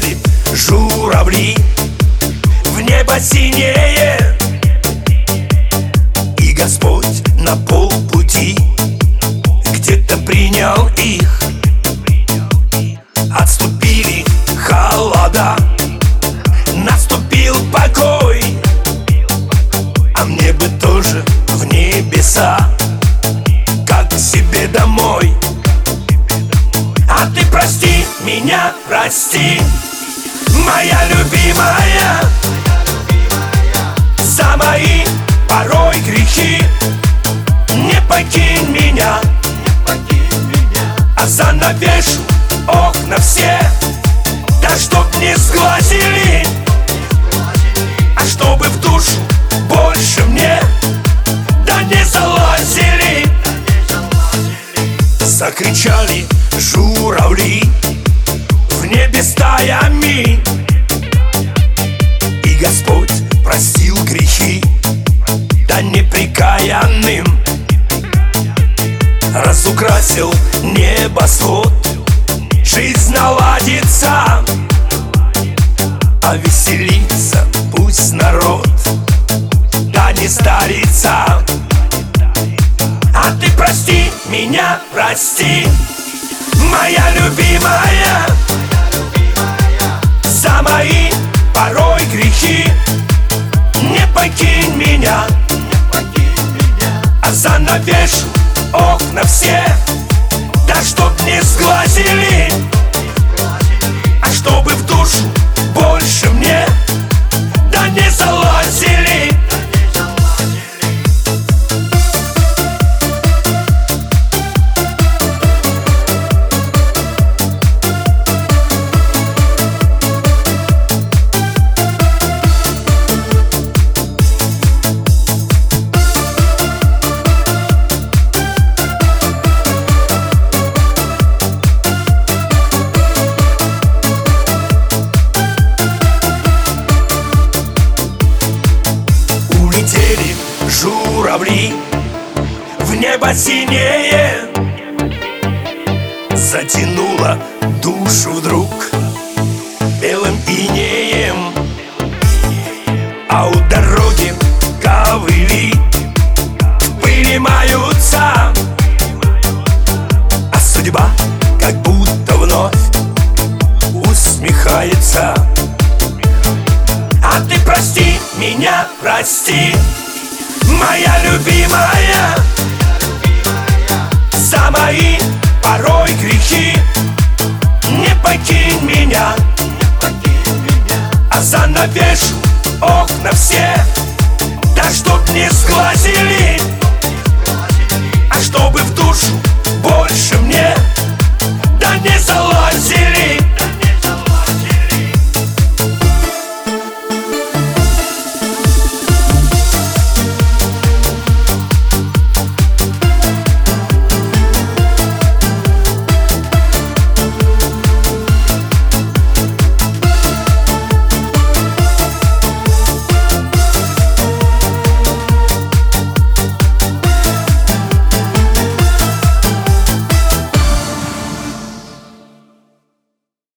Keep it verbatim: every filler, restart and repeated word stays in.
Улетели журавли в небо синее, и Господь на полпути где-то принял их. Отступили холода, наступил покой, а мне бы тоже в небеса, как к себе домой. А ты прости меня, прости, моя любимая, за мои порой грехи. Не покинь меня, а занавешу окна все, да чтоб не сглазили, а чтобы в душу больше мне да не залазили. Закричали журавли в небе стаями, и Господь простил грехи да непрекаянным. Разукрасил небосвод, жизнь наладится, а веселится пусть народ, да не старится. А ты прости меня, прости, моя любимая, за мои порой грехи. Не покинь меня, а занавешу окна все, да чтоб не сглазили, а чтобы в душу больше мне да не залазили. Журавли в небо синее, затянуло душу вдруг белым инеем, а у дороги ковыли в пыли маются, а судьба как будто вновь усмехается. А ты прости меня, прости, моя любимая, за мои порой грехи. Не покинь меня, а занавешу окна все, да чтоб не сглазили, а чтобы в душу больше мне да не залазили.